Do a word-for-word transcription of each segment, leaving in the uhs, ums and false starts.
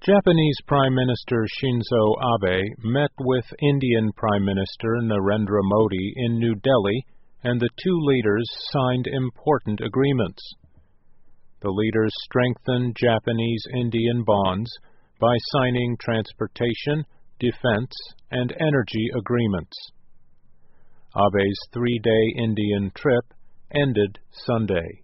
Japanese Prime Minister Shinzo Abe met with Indian Prime Minister Narendra Modi in New Delhi, and the two leaders signed important agreements. The leaders strengthened Japanese-Indian bonds by signing transportation, defense, and energy agreements. Abe's three-day Indian trip ended Sunday.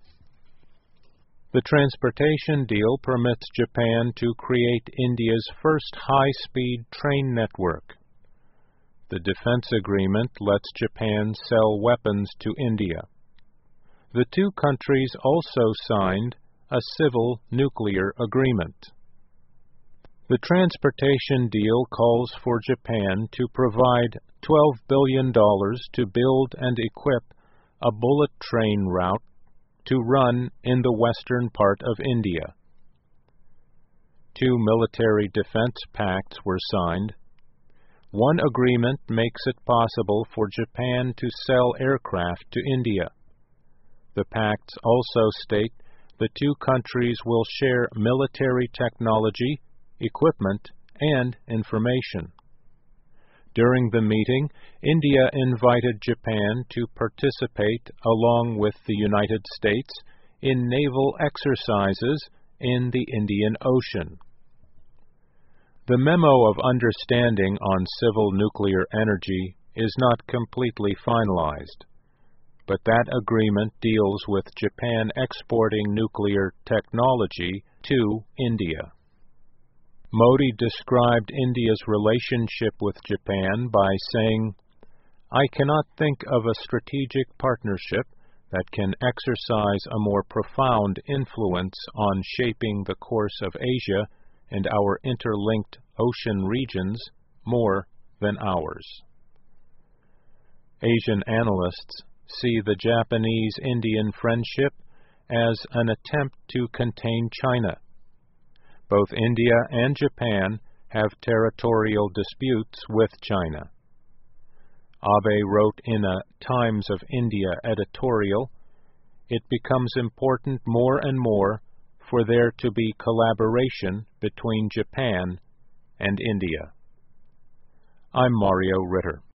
The transportation deal permits Japan to create India's first high-speed train network. The defense agreement lets Japan sell weapons to India. The two countries also signed a civil nuclear agreement. The transportation deal calls for Japan to provide twelve billion dollars to build and equip a bullet train route to run in the western part of India. Two military defense pacts were signed. One agreement makes it possible for Japan to sell aircraft to India. The pacts also state the two countries will share military technology, equipment, and information. During the meeting, India invited Japan to participate along with the United States in naval exercises in the Indian Ocean. The Memo of Understanding on Civil Nuclear Energy is not completely finalized, but that agreement deals with Japan exporting nuclear technology to India. Modi described India's relationship with Japan by saying, "I cannot think of a strategic partnership that can exercise a more profound influence on shaping the course of Asia and our interlinked ocean regions more than ours." Asian analysts see the Japanese-Indian friendship as an attempt to contain China. Both India and Japan have territorial disputes with China. Abe wrote in a Times of India editorial, "It becomes important more and more for there to be collaboration between Japan and India." I'm Mario Ritter.